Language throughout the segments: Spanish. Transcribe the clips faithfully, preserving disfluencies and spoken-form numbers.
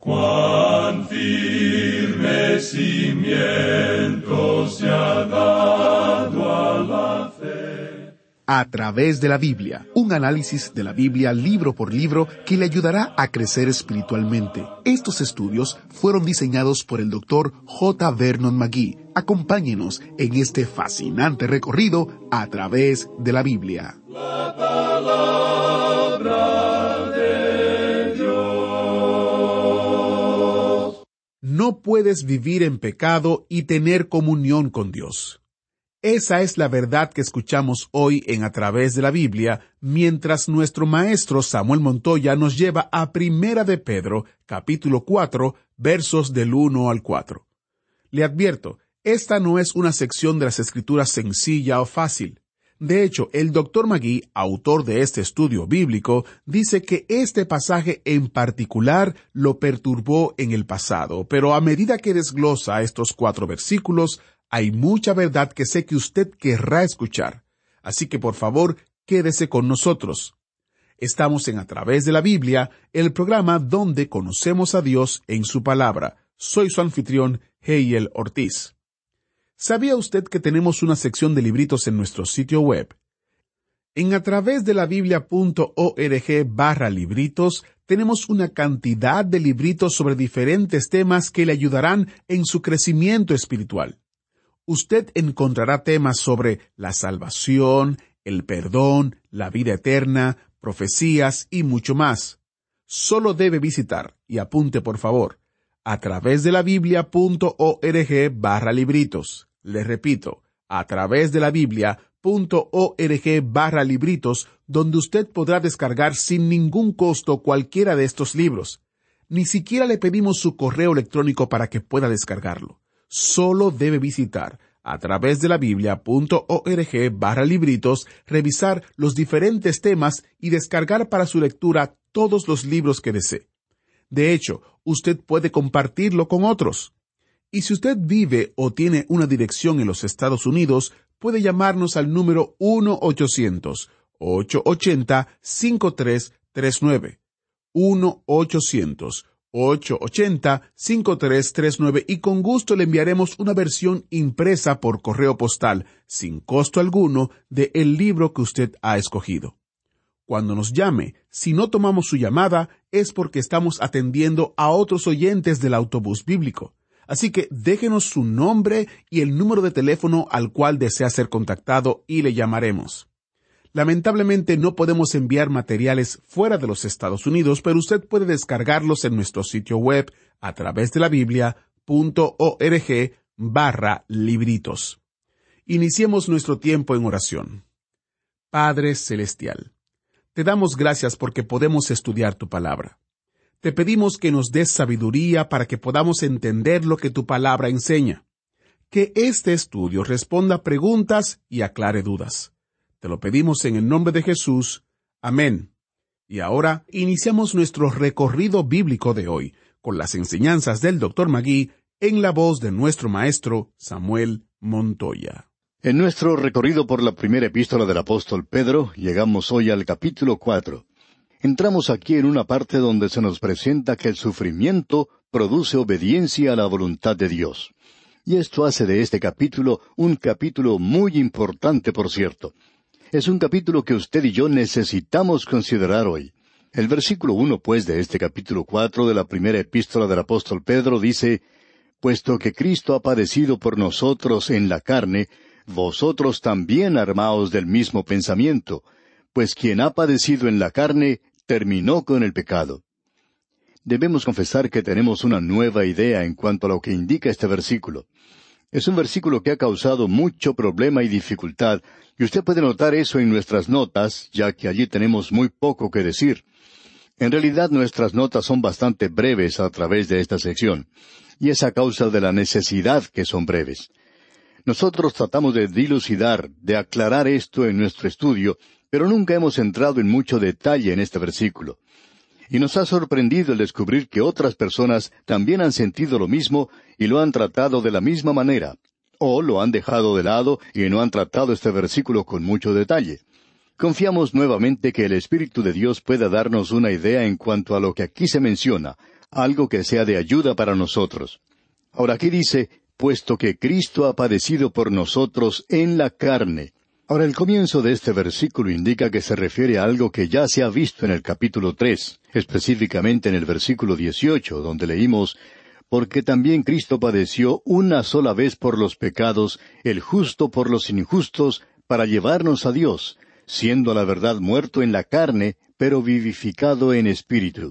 Cuán firme cimiento se ha dado a la fe. A través de la Biblia, un análisis de la Biblia libro por libro que le ayudará a crecer espiritualmente. Estos estudios fueron diseñados por el doctor J. Vernon McGee. Acompáñenos en este fascinante recorrido a través de la Biblia. La palabra de Dios. No puedes vivir en pecado y tener comunión con Dios. Esa es la verdad que escuchamos hoy en A Través de la Biblia, mientras nuestro maestro Samuel Montoya nos lleva a Primera de Pedro, capítulo cuatro, versos del uno al cuatro. Le advierto, esta no es una sección de las Escrituras sencilla o fácil. De hecho, el doctor McGee, autor de este estudio bíblico, dice que este pasaje en particular lo perturbó en el pasado, pero a medida que desglosa estos cuatro versículos, hay mucha verdad que sé que usted querrá escuchar. Así que por favor, quédese con nosotros. Estamos en A Través de la Biblia, el programa donde conocemos a Dios en su palabra. Soy su anfitrión, Heiel Ortiz. ¿Sabía usted que tenemos una sección de libritos en nuestro sitio web? En a través de la biblia punto org barra libritos tenemos una cantidad de libritos sobre diferentes temas que le ayudarán en su crecimiento espiritual. Usted encontrará temas sobre la salvación, el perdón, la vida eterna, profecías y mucho más. Solo debe visitar, y apunte por favor, a través de la biblia punto org barra libritos. Les repito, a través de la biblia punto org barra libritos, donde usted podrá descargar sin ningún costo cualquiera de estos libros. Ni siquiera le pedimos su correo electrónico para que pueda descargarlo. Solo debe visitar a través de la biblia punto org barra libritos, revisar los diferentes temas y descargar para su lectura todos los libros que desee. De hecho, usted puede compartirlo con otros. Y si usted vive o tiene una dirección en los Estados Unidos, puede llamarnos al número uno ochocientos, ocho ocho cero, cinco tres tres nueve. uno ochocientos, ocho ocho cero, cinco tres tres nueve y con gusto le enviaremos una versión impresa por correo postal, sin costo alguno, de el libro que usted ha escogido. Cuando nos llame, si no tomamos su llamada, es porque estamos atendiendo a otros oyentes del autobús bíblico. Así que déjenos su nombre y el número de teléfono al cual desea ser contactado y le llamaremos. Lamentablemente no podemos enviar materiales fuera de los Estados Unidos, pero usted puede descargarlos en nuestro sitio web a través de la biblia punto org barra libritos. Iniciemos nuestro tiempo en oración. Padre Celestial, te damos gracias porque podemos estudiar tu palabra. Te pedimos que nos des sabiduría para que podamos entender lo que tu palabra enseña. Que este estudio responda preguntas y aclare dudas. Te lo pedimos en el nombre de Jesús. Amén. Y ahora iniciamos nuestro recorrido bíblico de hoy, con las enseñanzas del doctor McGee, en la voz de nuestro maestro Samuel Montoya. En nuestro recorrido por la primera epístola del apóstol Pedro, llegamos hoy al capítulo cuatro. Entramos aquí en una parte donde se nos presenta que el sufrimiento produce obediencia a la voluntad de Dios. Y esto hace de este capítulo un capítulo muy importante, por cierto. Es un capítulo que usted y yo necesitamos considerar hoy. El versículo uno, pues, de este capítulo cuatro de la primera epístola del apóstol Pedro dice: «Puesto que Cristo ha padecido por nosotros en la carne, vosotros también armaos del mismo pensamiento, pues quien ha padecido en la carne, terminó con el pecado». Debemos confesar que tenemos una nueva idea en cuanto a lo que indica este versículo. Es un versículo que ha causado mucho problema y dificultad, y usted puede notar eso en nuestras notas, ya que allí tenemos muy poco que decir. En realidad nuestras notas son bastante breves a través de esta sección, y es a causa de la necesidad que son breves. Nosotros tratamos de dilucidar, de aclarar esto en nuestro estudio, pero nunca hemos entrado en mucho detalle en este versículo. Y nos ha sorprendido el descubrir que otras personas también han sentido lo mismo y lo han tratado de la misma manera, o lo han dejado de lado y no han tratado este versículo con mucho detalle. Confiamos nuevamente que el Espíritu de Dios pueda darnos una idea en cuanto a lo que aquí se menciona, algo que sea de ayuda para nosotros. Ahora aquí dice, puesto que Cristo ha padecido por nosotros en la carne. Ahora el comienzo de este versículo indica que se refiere a algo que ya se ha visto en el capítulo tres, específicamente en el versículo dieciocho, donde leímos, porque también Cristo padeció una sola vez por los pecados, el justo por los injustos, para llevarnos a Dios, siendo a la verdad muerto en la carne, pero vivificado en espíritu.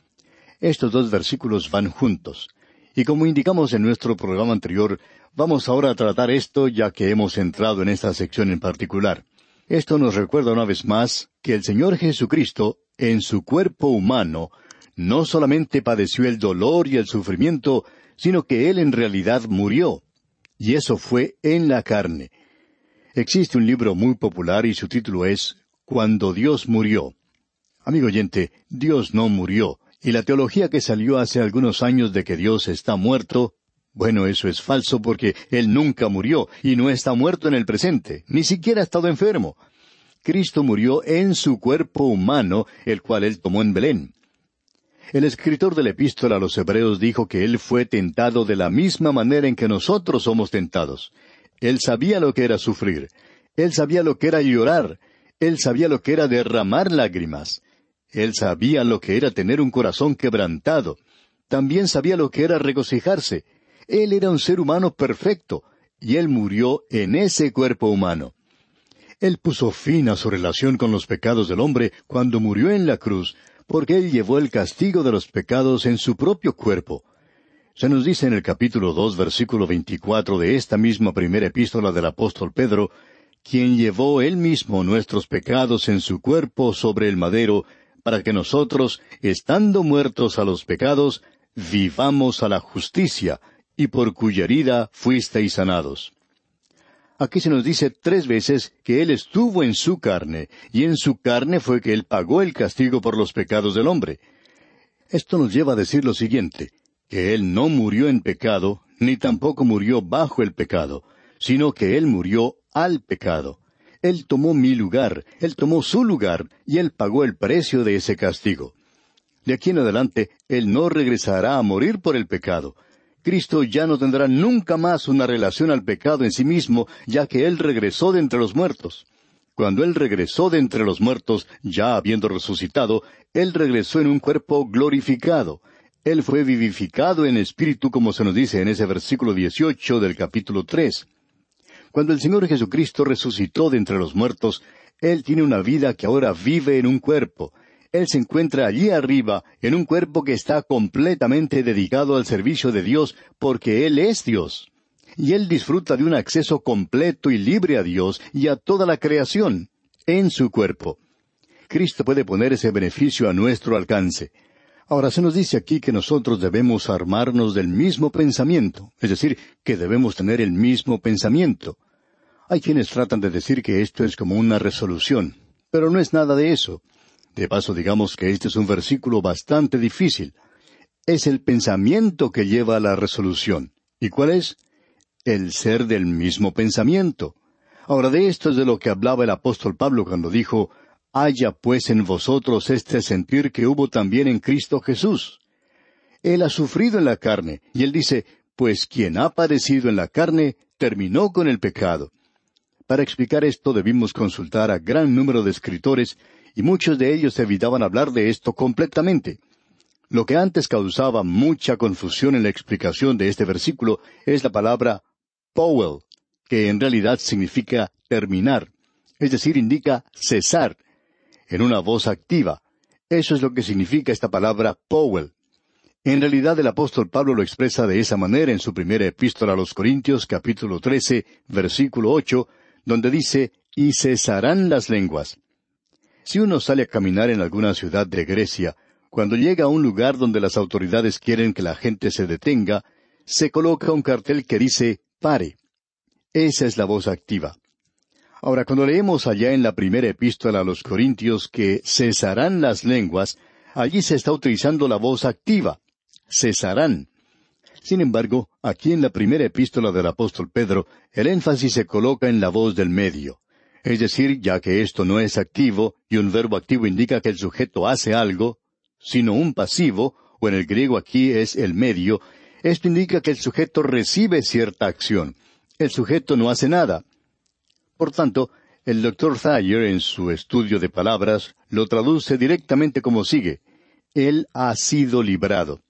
Estos dos versículos van juntos. Y como indicamos en nuestro programa anterior, vamos ahora a tratar esto ya que hemos entrado en esta sección en particular. Esto nos recuerda una vez más que el Señor Jesucristo, en su cuerpo humano, no solamente padeció el dolor y el sufrimiento, sino que Él en realidad murió. Y eso fue en la carne. Existe un libro muy popular y su título es Cuando Dios murió. Amigo oyente, Dios no murió. Y la teología que salió hace algunos años de que Dios está muerto, bueno, eso es falso porque Él nunca murió y no está muerto en el presente, ni siquiera ha estado enfermo. Cristo murió en su cuerpo humano, el cual Él tomó en Belén. El escritor de la epístola a los Hebreos dijo que Él fue tentado de la misma manera en que nosotros somos tentados. Él sabía lo que era sufrir. Él sabía lo que era llorar. Él sabía lo que era derramar lágrimas. Él sabía lo que era tener un corazón quebrantado. También sabía lo que era regocijarse. Él era un ser humano perfecto, y Él murió en ese cuerpo humano. Él puso fin a su relación con los pecados del hombre cuando murió en la cruz, porque Él llevó el castigo de los pecados en su propio cuerpo. Se nos dice en el capítulo dos, versículo veinticuatro de esta misma primera epístola del apóstol Pedro, quien llevó Él mismo nuestros pecados en su cuerpo sobre el madero, para que nosotros, estando muertos a los pecados, vivamos a la justicia, y por cuya herida fuisteis sanados. Aquí se nos dice tres veces que Él estuvo en su carne, y en su carne fue que Él pagó el castigo por los pecados del hombre. Esto nos lleva a decir lo siguiente, que Él no murió en pecado, ni tampoco murió bajo el pecado, sino que Él murió al pecado. Él tomó mi lugar, Él tomó su lugar, y Él pagó el precio de ese castigo. De aquí en adelante, Él no regresará a morir por el pecado. Cristo ya no tendrá nunca más una relación al pecado en sí mismo, ya que Él regresó de entre los muertos. Cuando Él regresó de entre los muertos, ya habiendo resucitado, Él regresó en un cuerpo glorificado. Él fue vivificado en espíritu, como se nos dice en ese versículo dieciocho del capítulo tres. Cuando el Señor Jesucristo resucitó de entre los muertos, Él tiene una vida que ahora vive en un cuerpo. Él se encuentra allí arriba, en un cuerpo que está completamente dedicado al servicio de Dios, porque Él es Dios. Y Él disfruta de un acceso completo y libre a Dios y a toda la creación, en su cuerpo. Cristo puede poner ese beneficio a nuestro alcance. Ahora se nos dice aquí que nosotros debemos armarnos del mismo pensamiento, es decir, que debemos tener el mismo pensamiento. Hay quienes tratan de decir que esto es como una resolución, pero no es nada de eso. De paso, digamos que este es un versículo bastante difícil. Es el pensamiento que lleva a la resolución. ¿Y cuál es? El ser del mismo pensamiento. Ahora, de esto es de lo que hablaba el apóstol Pablo cuando dijo, «Haya pues en vosotros este sentir que hubo también en Cristo Jesús». Él ha sufrido en la carne, y él dice, «Pues quien ha padecido en la carne, terminó con el pecado». Para explicar esto debimos consultar a gran número de escritores, y muchos de ellos evitaban hablar de esto completamente. Lo que antes causaba mucha confusión en la explicación de este versículo es la palabra «powell», que en realidad significa terminar, es decir, indica cesar, en una voz activa. Eso es lo que significa esta palabra «powell». En realidad el apóstol Pablo lo expresa de esa manera en su primera epístola a los Corintios, capítulo trece, versículo ocho, donde dice, «Y cesarán las lenguas». Si uno sale a caminar en alguna ciudad de Grecia, cuando llega a un lugar donde las autoridades quieren que la gente se detenga, se coloca un cartel que dice, «Pare». Esa es la voz activa. Ahora, cuando leemos allá en la primera epístola a los Corintios que cesarán las lenguas, allí se está utilizando la voz activa, cesarán. Sin embargo, aquí en la primera epístola del apóstol Pedro, el énfasis se coloca en la voz del medio. Es decir, ya que esto no es activo, y un verbo activo indica que el sujeto hace algo, sino un pasivo, o en el griego aquí es el medio, esto indica que el sujeto recibe cierta acción. El sujeto no hace nada. Por tanto, el doctor Thayer, en su estudio de palabras, lo traduce directamente como sigue: Él ha sido librado.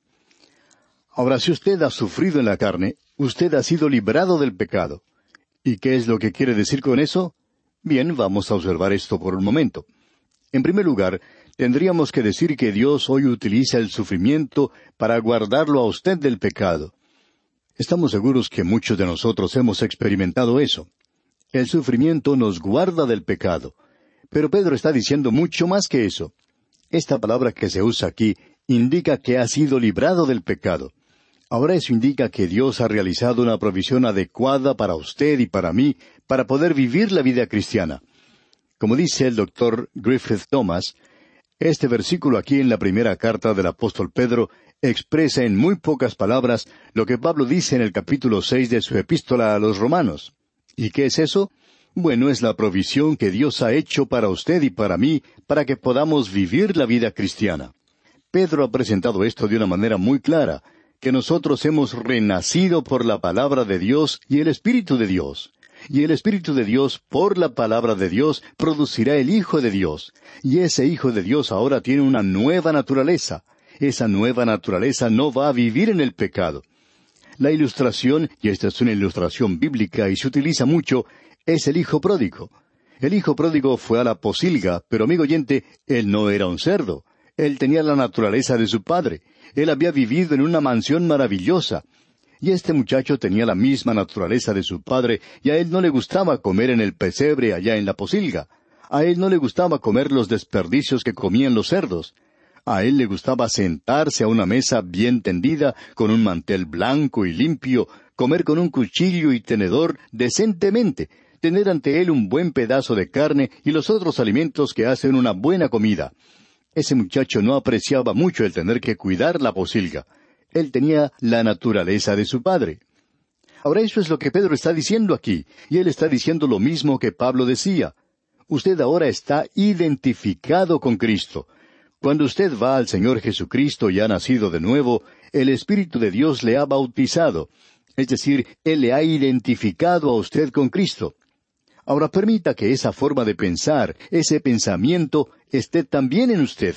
Ahora, si usted ha sufrido en la carne, usted ha sido librado del pecado. ¿Y qué es lo que quiere decir con eso? Bien, vamos a observar esto por un momento. En primer lugar, tendríamos que decir que Dios hoy utiliza el sufrimiento para guardarlo a usted del pecado. Estamos seguros que muchos de nosotros hemos experimentado eso. El sufrimiento nos guarda del pecado. Pero Pedro está diciendo mucho más que eso. Esta palabra que se usa aquí indica que ha sido librado del pecado. Ahora eso indica que Dios ha realizado una provisión adecuada para usted y para mí, para poder vivir la vida cristiana. Como dice el doctor Griffith Thomas, este versículo aquí en la primera carta del apóstol Pedro expresa en muy pocas palabras lo que Pablo dice en el capítulo seis de su epístola a los Romanos. ¿Y qué es eso? Bueno, es la provisión que Dios ha hecho para usted y para mí, para que podamos vivir la vida cristiana. Pedro ha presentado esto de una manera muy clara, que nosotros hemos renacido por la palabra de Dios y el Espíritu de Dios. Y el Espíritu de Dios, por la palabra de Dios, producirá el Hijo de Dios. Y ese Hijo de Dios ahora tiene una nueva naturaleza. Esa nueva naturaleza no va a vivir en el pecado. La ilustración, y esta es una ilustración bíblica y se utiliza mucho, es el hijo pródigo. El hijo pródigo fue a la posilga, pero amigo oyente, él no era un cerdo. Él tenía la naturaleza de su padre. Él había vivido en una mansión maravillosa. Y este muchacho tenía la misma naturaleza de su padre, y a él no le gustaba comer en el pesebre allá en la posilga. A él no le gustaba comer los desperdicios que comían los cerdos. A él le gustaba sentarse a una mesa bien tendida, con un mantel blanco y limpio, comer con un cuchillo y tenedor decentemente, tener ante él un buen pedazo de carne y los otros alimentos que hacen una buena comida. Ese muchacho no apreciaba mucho el tener que cuidar la posilga. Él tenía la naturaleza de su padre. Ahora eso es lo que Pedro está diciendo aquí, y él está diciendo lo mismo que Pablo decía. Usted ahora está identificado con Cristo. Cuando usted va al Señor Jesucristo y ha nacido de nuevo, el Espíritu de Dios le ha bautizado. Es decir, Él le ha identificado a usted con Cristo. Ahora permita que esa forma de pensar, ese pensamiento, esté también en usted.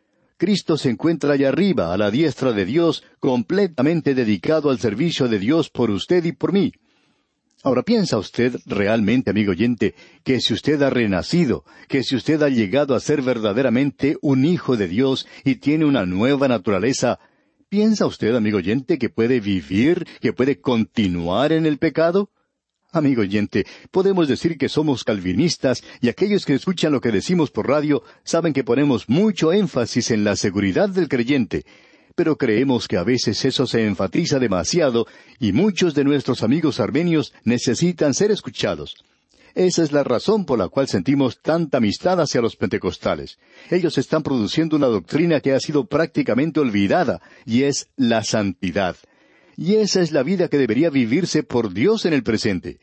Cristo se encuentra allá arriba, a la diestra de Dios, completamente dedicado al servicio de Dios por usted y por mí. Ahora, ¿piensa usted realmente, amigo oyente, que si usted ha renacido, que si usted ha llegado a ser verdaderamente un hijo de Dios y tiene una nueva naturaleza, ¿piensa usted, amigo oyente, que puede vivir, que puede continuar en el pecado? Amigo oyente, podemos decir que somos calvinistas y aquellos que escuchan lo que decimos por radio saben que ponemos mucho énfasis en la seguridad del creyente, pero creemos que a veces eso se enfatiza demasiado y muchos de nuestros amigos armenios necesitan ser escuchados. Esa es la razón por la cual sentimos tanta amistad hacia los pentecostales. Ellos están produciendo una doctrina que ha sido prácticamente olvidada, y es la santidad. Y esa es la vida que debería vivirse por Dios en el presente.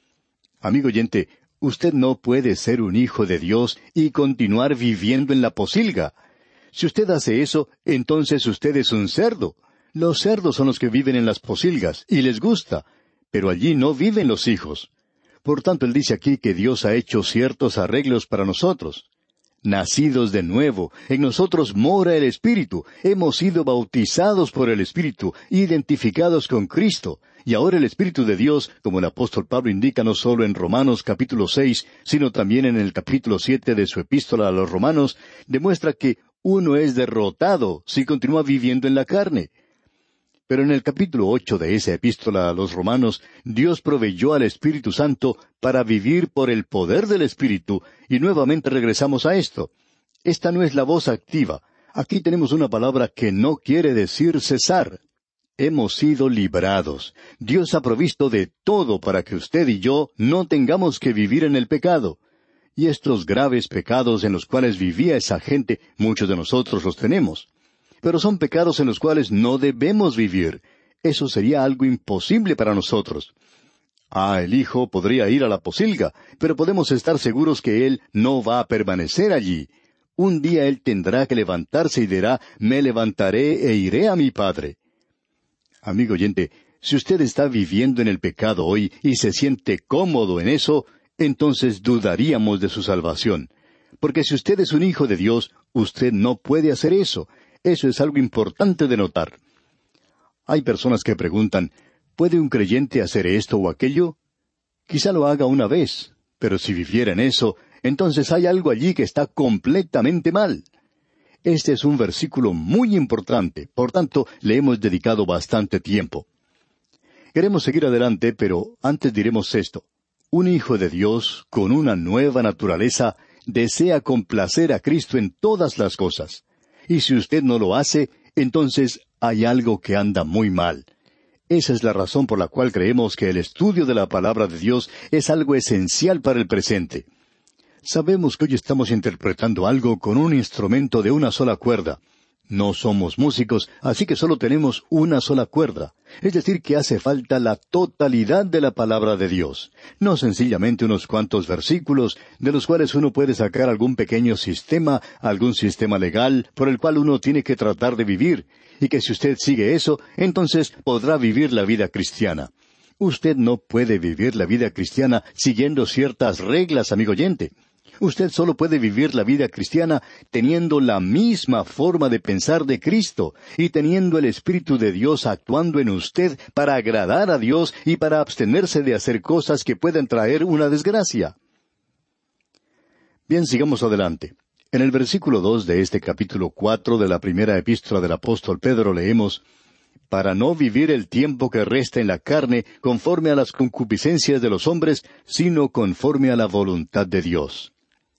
Amigo oyente, usted no puede ser un hijo de Dios y continuar viviendo en la posilga. Si usted hace eso, entonces usted es un cerdo. Los cerdos son los que viven en las posilgas, y les gusta, pero allí no viven los hijos. Por tanto, él dice aquí que Dios ha hecho ciertos arreglos para nosotros. Nacidos de nuevo, en nosotros mora el Espíritu, hemos sido bautizados por el Espíritu, identificados con Cristo, y ahora el Espíritu de Dios, como el apóstol Pablo indica no solo en Romanos capítulo seis, sino también en el capítulo siete de su epístola a los Romanos, demuestra que uno es derrotado si continúa viviendo en la carne. Pero en el capítulo ocho de esa epístola a los Romanos, Dios proveyó al Espíritu Santo para vivir por el poder del Espíritu, y nuevamente regresamos a esto. Esta no es la voz activa. Aquí tenemos una palabra que no quiere decir cesar. Hemos sido librados. Dios ha provisto de todo para que usted y yo no tengamos que vivir en el pecado. Y estos graves pecados en los cuales vivía esa gente, muchos de nosotros los tenemos. Pero son pecados en los cuales no debemos vivir. Eso sería algo imposible para nosotros. Ah, el hijo podría ir a la posilga, pero podemos estar seguros que él no va a permanecer allí. Un día él tendrá que levantarse y dirá, me levantaré e iré a mi Padre. Amigo oyente, si usted está viviendo en el pecado hoy y se siente cómodo en eso, entonces dudaríamos de su salvación. Porque si usted es un hijo de Dios, usted no puede hacer eso. Eso es algo importante de notar. Hay personas que preguntan, ¿puede un creyente hacer esto o aquello? Quizá lo haga una vez, pero si viviera en eso, entonces hay algo allí que está completamente mal. Este es un versículo muy importante, por tanto, le hemos dedicado bastante tiempo. Queremos seguir adelante, pero antes diremos esto. Un hijo de Dios, con una nueva naturaleza, desea complacer a Cristo en todas las cosas. Y si usted no lo hace, entonces hay algo que anda muy mal. Esa es la razón por la cual creemos que el estudio de la palabra de Dios es algo esencial para el presente. Sabemos que hoy estamos interpretando algo con un instrumento de una sola cuerda. No somos músicos, así que solo tenemos una sola cuerda. Es decir, que hace falta la totalidad de la palabra de Dios. No sencillamente unos cuantos versículos, de los cuales uno puede sacar algún pequeño sistema, algún sistema legal, por el cual uno tiene que tratar de vivir, y que si usted sigue eso, entonces podrá vivir la vida cristiana. Usted no puede vivir la vida cristiana siguiendo ciertas reglas, amigo oyente. Usted solo puede vivir la vida cristiana teniendo la misma forma de pensar de Cristo y teniendo el Espíritu de Dios actuando en usted para agradar a Dios y para abstenerse de hacer cosas que puedan traer una desgracia. Bien, sigamos adelante. En el versículo dos de este capítulo cuatro de la primera epístola del apóstol Pedro leemos, «Para no vivir el tiempo que resta en la carne conforme a las concupiscencias de los hombres, sino conforme a la voluntad de Dios».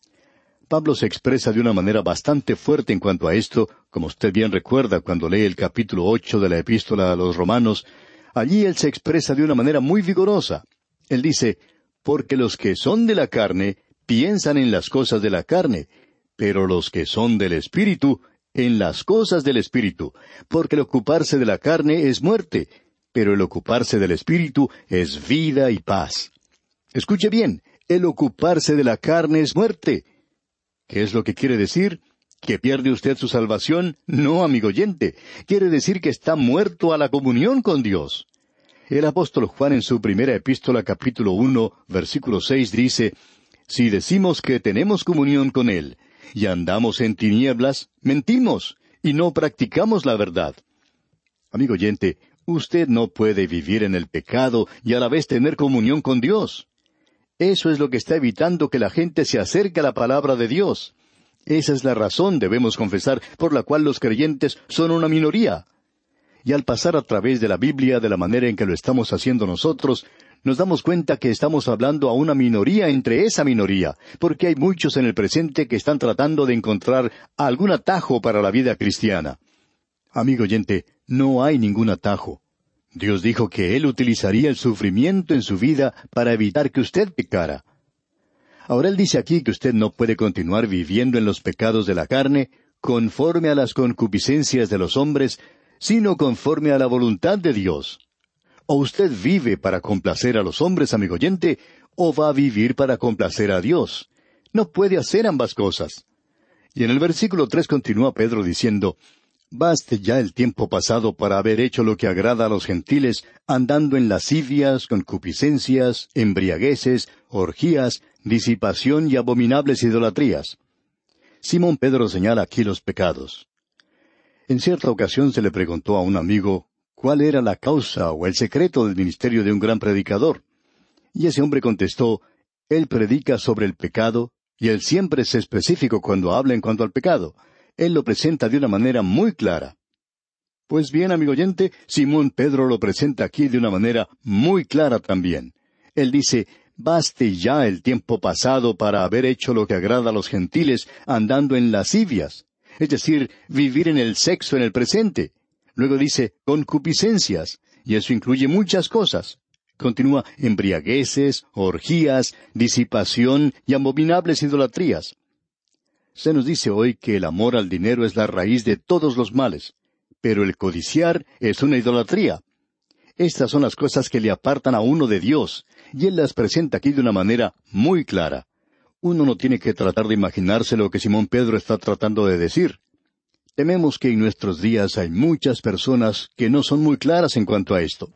Pablo se expresa de una manera bastante fuerte en cuanto a esto, como usted bien recuerda cuando lee el capítulo ocho de la epístola a los Romanos. Allí él se expresa de una manera muy vigorosa. Él dice, «Porque los que son de la carne piensan en las cosas de la carne, pero los que son del Espíritu, en las cosas del Espíritu, porque el ocuparse de la carne es muerte, pero el ocuparse del Espíritu es vida y paz». Escuche bien, el ocuparse de la carne es muerte. ¿Qué es lo que quiere decir? ¿Que pierde usted su salvación? No, amigo oyente. Quiere decir que está muerto a la comunión con Dios. El apóstol Juan en su primera epístola capítulo uno, versículo seis dice, «Si decimos que tenemos comunión con Él, y andamos en tinieblas, mentimos, y no practicamos la verdad». Amigo oyente, usted no puede vivir en el pecado y a la vez tener comunión con Dios. Eso es lo que está evitando que la gente se acerque a la palabra de Dios. Esa es la razón, debemos confesar, por la cual los creyentes son una minoría. Y al pasar a través de la Biblia de la manera en que lo estamos haciendo nosotros, nos damos cuenta que estamos hablando a una minoría entre esa minoría, porque hay muchos en el presente que están tratando de encontrar algún atajo para la vida cristiana. Amigo oyente, no hay ningún atajo. Dios dijo que Él utilizaría el sufrimiento en su vida para evitar que usted pecara. Ahora Él dice aquí que usted no puede continuar viviendo en los pecados de la carne, conforme a las concupiscencias de los hombres, sino conforme a la voluntad de Dios. O usted vive para complacer a los hombres, amigo oyente, o va a vivir para complacer a Dios. No puede hacer ambas cosas. Y en el versículo tres continúa Pedro diciendo, «Baste ya el tiempo pasado para haber hecho lo que agrada a los gentiles, andando en lascivias, concupiscencias, embriagueces, orgías, disipación y abominables idolatrías». Simón Pedro señala aquí los pecados. En cierta ocasión se le preguntó a un amigo cuál era la causa o el secreto del ministerio de un gran predicador. Y ese hombre contestó, «Él predica sobre el pecado, y él siempre es específico cuando habla en cuanto al pecado. Él lo presenta de una manera muy clara». Pues bien, amigo oyente, Simón Pedro lo presenta aquí de una manera muy clara también. Él dice, «Baste ya el tiempo pasado para haber hecho lo que agrada a los gentiles, andando en lascivias», es decir, vivir en el sexo en el presente. Luego dice, concupiscencias, y eso incluye muchas cosas. Continúa, embriagueces, orgías, disipación y abominables idolatrías. Se nos dice hoy que el amor al dinero es la raíz de todos los males, pero el codiciar es una idolatría. Estas son las cosas que le apartan a uno de Dios, y Él las presenta aquí de una manera muy clara. Uno no tiene que tratar de imaginarse lo que Simón Pedro está tratando de decir. Tememos que en nuestros días hay muchas personas que no son muy claras en cuanto a esto.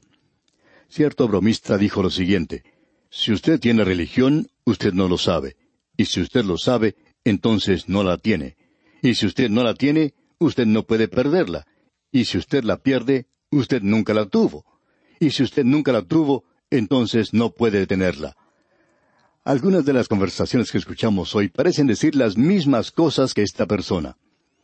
Cierto bromista dijo lo siguiente: si usted tiene religión, usted no lo sabe. Y si usted lo sabe, entonces no la tiene. Y si usted no la tiene, usted no puede perderla. Y si usted la pierde, usted nunca la tuvo. Y si usted nunca la tuvo, entonces no puede tenerla. Algunas de las conversaciones que escuchamos hoy parecen decir las mismas cosas que esta persona.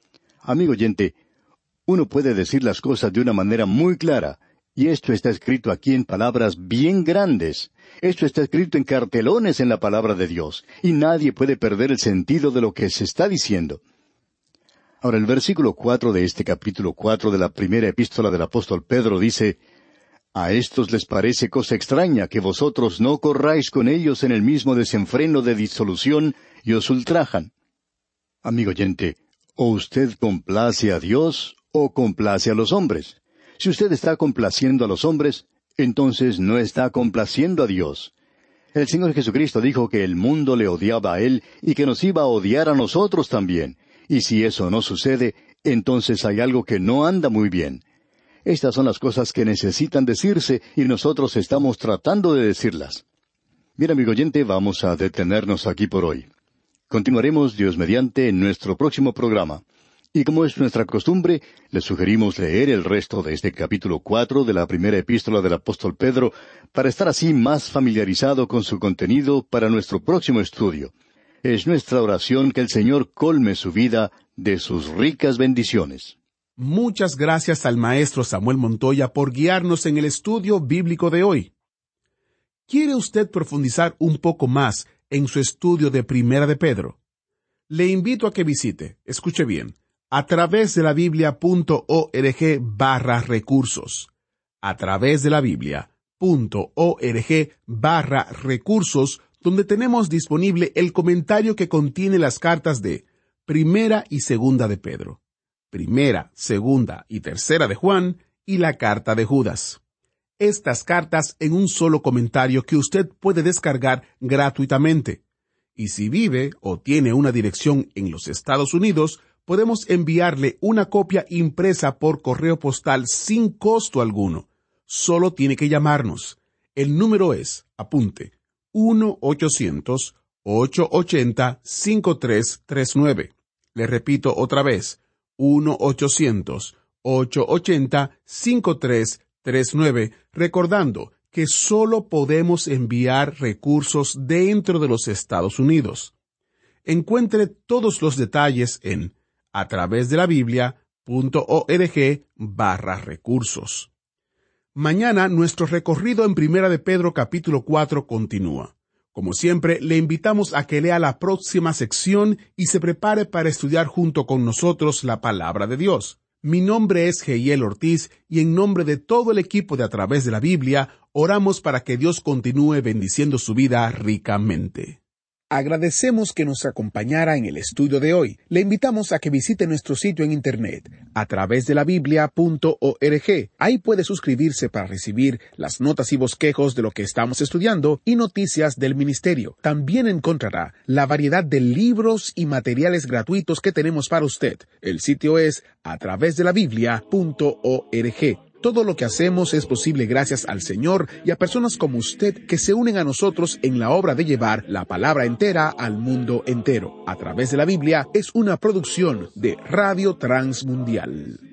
Amigo oyente, uno puede decir las cosas de una manera muy clara, y esto está escrito aquí en palabras bien grandes. Esto está escrito en cartelones en la palabra de Dios, y nadie puede perder el sentido de lo que se está diciendo. Ahora, el versículo cuatro de este capítulo cuatro de la primera epístola del apóstol Pedro dice: a estos les parece cosa extraña que vosotros no corráis con ellos en el mismo desenfreno de disolución y os ultrajan. Amigo oyente, o usted complace a Dios o complace a los hombres. Si usted está complaciendo a los hombres, entonces no está complaciendo a Dios. El Señor Jesucristo dijo que el mundo le odiaba a Él y que nos iba a odiar a nosotros también. Y si eso no sucede, entonces hay algo que no anda muy bien. Estas son las cosas que necesitan decirse y nosotros estamos tratando de decirlas. Bien, amigo oyente, vamos a detenernos aquí por hoy. Continuaremos, Dios mediante, en nuestro próximo programa. Y como es nuestra costumbre, le sugerimos leer el resto de este capítulo cuatro de la primera epístola del apóstol Pedro, para estar así más familiarizado con su contenido para nuestro próximo estudio. Es nuestra oración que el Señor colme su vida de sus ricas bendiciones. Muchas gracias al maestro Samuel Montoya por guiarnos en el estudio bíblico de hoy. ¿Quiere usted profundizar un poco más en su estudio de Primera de Pedro? Le invito a que visite, escuche bien, a través de la biblia.org barra recursos. A través de la biblia.org barra recursos, donde tenemos disponible el comentario que contiene las cartas de Primera y Segunda de Pedro, Primera, Segunda y Tercera de Juan, y la carta de Judas. Estas cartas en un solo comentario que usted puede descargar gratuitamente. Y si vive o tiene una dirección en los Estados Unidos, podemos enviarle una copia impresa por correo postal sin costo alguno. Solo tiene que llamarnos. El número es, apunte, uno ochocientos, ochocientos ochenta, cincuenta y tres treinta y nueve. Le repito otra vez, uno ochocientos, ochocientos ochenta, cincuenta y tres treinta y nueve, recordando que solo podemos enviar recursos dentro de los Estados Unidos. Encuentre todos los detalles en a través de la biblia.org barra recursos. Mañana nuestro recorrido en Primera de Pedro capítulo cuatro continúa. Como siempre, le invitamos a que lea la próxima sección y se prepare para estudiar junto con nosotros la palabra de Dios. Mi nombre es Geiel Ortiz y en nombre de todo el equipo de A Través de la Biblia, oramos para que Dios continúe bendiciendo su vida ricamente. Agradecemos que nos acompañara en el estudio de hoy. Le invitamos a que visite nuestro sitio en internet, a través de la biblia.org. Ahí puede suscribirse para recibir las notas y bosquejos de lo que estamos estudiando y noticias del ministerio. También encontrará la variedad de libros y materiales gratuitos que tenemos para usted. El sitio es a través de la biblia.org. Todo lo que hacemos es posible gracias al Señor y a personas como usted que se unen a nosotros en la obra de llevar la palabra entera al mundo entero. A través de la Biblia es una producción de Radio Transmundial.